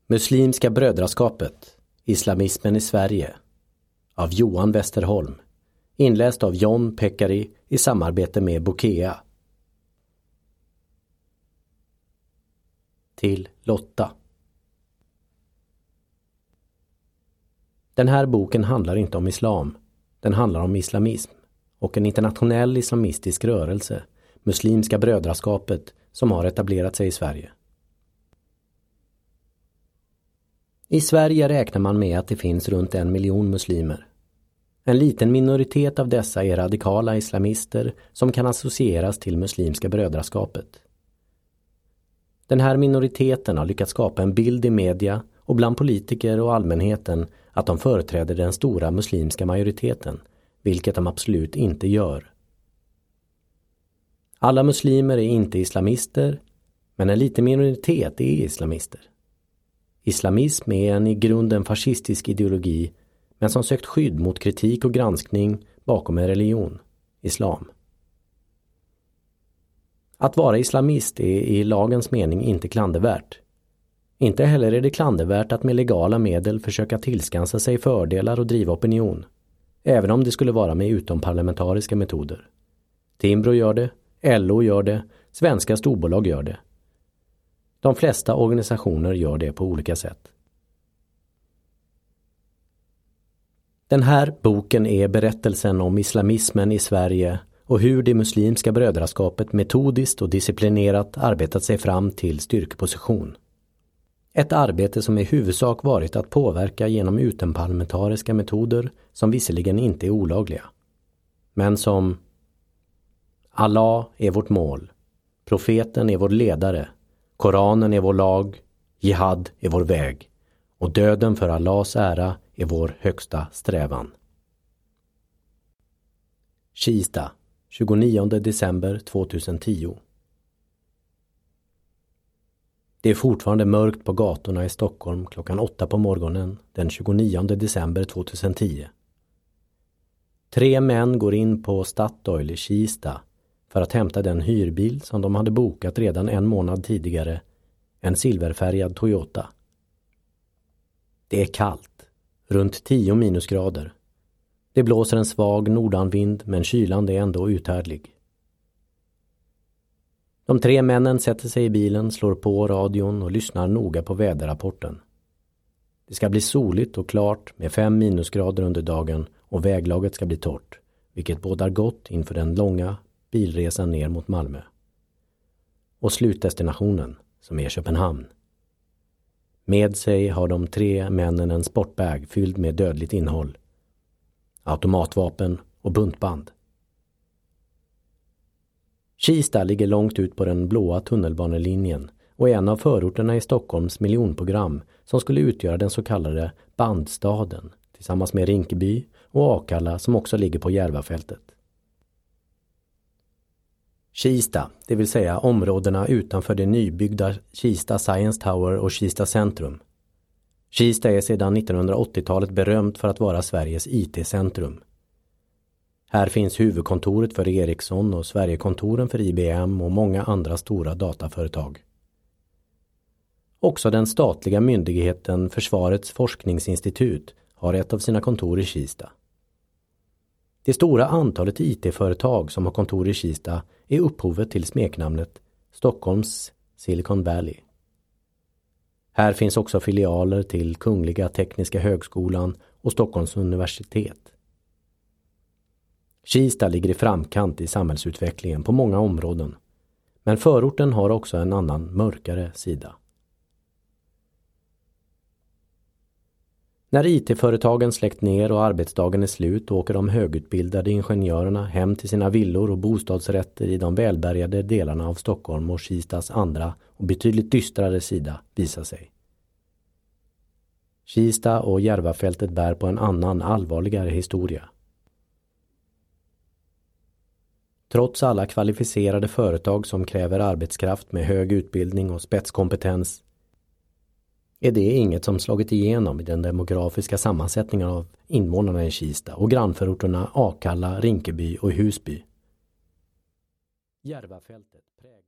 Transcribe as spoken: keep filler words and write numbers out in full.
Muslimska brödraskapet, islamismen i Sverige av Johan Westerholm, inläst av John Pekkari i samarbete med Bokea. Till Lotta. Den här boken handlar inte om islam. Den handlar om islamism och en internationell islamistisk rörelse, Muslimska brödraskapet, som har etablerat sig i Sverige. I Sverige räknar man med att det finns runt en miljon muslimer. En liten minoritet av dessa är radikala islamister som kan associeras till Muslimska brödraskapet. Den här minoriteten har lyckats skapa en bild i media och bland politiker och allmänheten att de företräder den stora muslimska majoriteten, vilket de absolut inte gör. Alla muslimer är inte islamister, men en liten minoritet är islamister. Islamism är en i grunden fascistisk ideologi, men som sökt skydd mot kritik och granskning bakom en religion, islam. Att vara islamist är i lagens mening inte klandervärt. Inte heller är det klandervärt att med legala medel försöka tillskansa sig fördelar och driva opinion, även om det skulle vara med utomparlamentariska metoder. Timbro gör det, L O gör det, svenska storbolag gör det. De flesta organisationer gör det på olika sätt. Den här boken är berättelsen om islamismen i Sverige och hur det muslimska brödraskapet metodiskt och disciplinerat arbetat sig fram till styrkeposition. Ett arbete som i huvudsak varit att påverka genom utomparlamentariska metoder som visserligen inte är olagliga. Men som Allah är vårt mål, profeten är vår ledare, Koranen är vår lag, jihad är vår väg och döden för Allahs ära är vår högsta strävan. Kista, tjugonionde december tjugohundratio. Det är fortfarande mörkt på gatorna i Stockholm klockan åtta på morgonen den tjugonionde december tjugohundratio. Tre män går in på Statoil i Kista för att hämta den hyrbil som de hade bokat redan en månad tidigare, en silverfärgad Toyota. Det är kallt, runt tio minusgrader. Det blåser en svag nordanvind, men kylan är ändå uthärdlig. De tre männen sätter sig i bilen, slår på radion och lyssnar noga på väderrapporten. Det ska bli soligt och klart med fem minusgrader under dagen och väglaget ska bli torrt, vilket bådar gott inför den långa bilresan ner mot Malmö. Och slutdestinationen, som är Köpenhamn. Med sig har de tre männen en sportbag fylld med dödligt innehåll, automatvapen och buntband. Kista ligger långt ut på den blåa tunnelbanelinjen och är en av förorterna i Stockholms miljonprogram som skulle utgöra den så kallade bandstaden tillsammans med Rinkeby och Akalla som också ligger på Järvafältet. Kista, det vill säga områdena utanför det nybyggda Kista Science Tower och Kista Centrum. Kista är sedan nittonhundraåttiotalet berömt för att vara Sveriges I T-centrum. Här finns huvudkontoret för Ericsson och Sverigekontoren för I B M och många andra stora dataföretag. Också den statliga myndigheten Försvarets forskningsinstitut har ett av sina kontor i Kista. Det stora antalet I T-företag som har kontor i Kista är upphovet till smeknamnet Stockholms Silicon Valley. Här finns också filialer till Kungliga Tekniska högskolan och Stockholms universitet. Kista ligger i framkant i samhällsutvecklingen på många områden, men förorten har också en annan mörkare sida. När I T-företagen släckt ner och arbetsdagen är slut åker de högutbildade ingenjörerna hem till sina villor och bostadsrätter i de välbärgade delarna av Stockholm och Kistas andra och betydligt dystrare sida visar sig. Kista och Järvafältet bär på en annan allvarligare historia. Trots alla kvalificerade företag som kräver arbetskraft med hög utbildning och spetskompetens är det inget som slagit igenom i den demografiska sammansättningen av invånarna i Kista och grannförorterna Akalla, Rinkeby och Husby. Järvafältet präglas